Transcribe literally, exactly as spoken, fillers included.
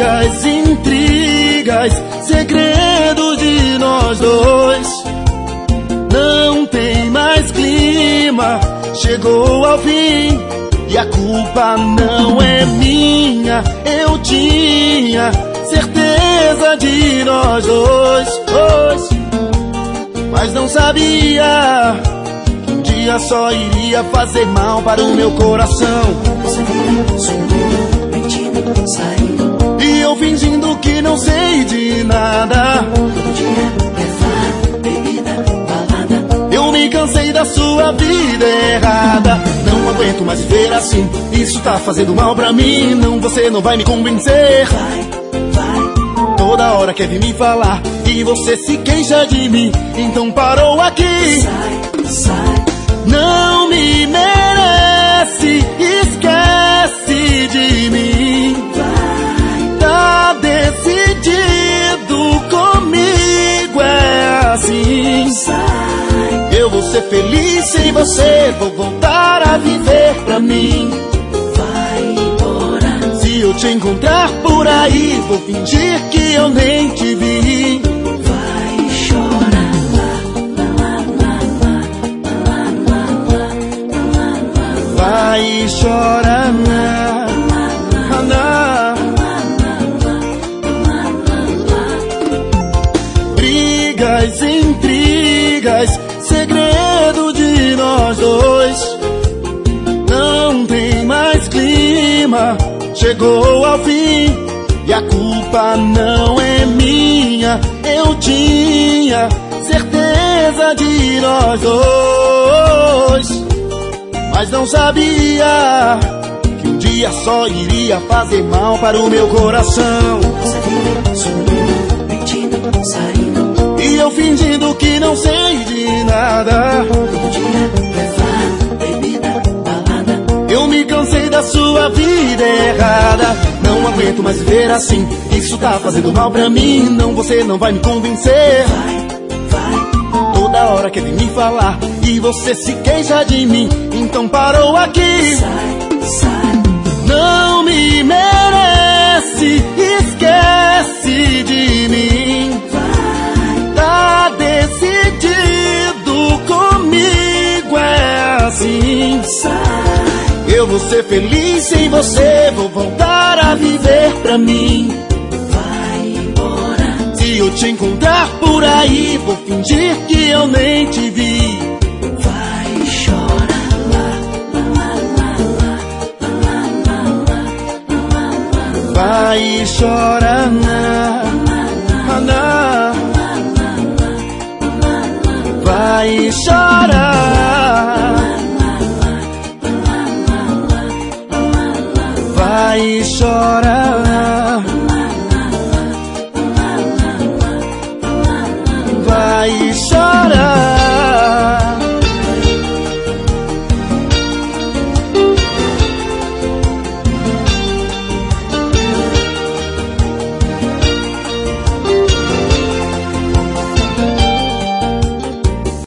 Brigas, intrigas, segredos de nós dois. Não tem mais clima, chegou ao fim. E a culpa não é minha. Eu tinha certeza de nós dois, dois. Mas não sabia que um dia só iria fazer mal para o meu coração. Você vinha, sonhou, mentindo, saindo, e eu fingindo que não sei de nada. todo dia, levar, bebida, balada. Eu me cansei da sua vida errada. Não aguento mais viver assim. Isso tá fazendo mal pra mim. Não, você não vai me convencer. Vai, vai, Toda hora quer vir me falar e você se queixa de mim. Então parou aqui. sai, sai. Não me merece. Esquece de mim. Vai, Tá decidido comigo, é assim. sai, Eu vou ser feliz sem você. Vou voltar a viver pra mim. vai embora. Se eu te encontrar por aí, vou fingir que eu nem te vi. Vai chorar. Vai chorar, na, na. Brigas, intrigas, segredo de nós dois. Não tem mais clima, chegou ao fim. E a culpa não é minha. Eu tinha certeza de nós dois. Mas não sabia que um dia só iria fazer mal para o meu coração. Você vinha, sonhou, mentindo, saindo, E eu fingindo que não sei de nada. todo dia, levar, bebida, balada. Eu me cansei da sua vida errada. Não aguento mais viver assim. Isso tá fazendo mal pra mim. Não, você não vai me convencer. Vai, vai, Toda hora quer vir me falar e você se queixa de mim. Então parou aqui. sai, sai. Não me merece. Esquece de mim. Vai, Tá decidido comigo, é assim. sai, Eu vou ser feliz sem você. Vou voltar a viver pra mim. vai embora. Se eu te encontrar por aí, vou fingir que eu nem te vi. Vai chorar. Vai chorar, na, na. Vai chorar. Vai chorar. Vai chorar.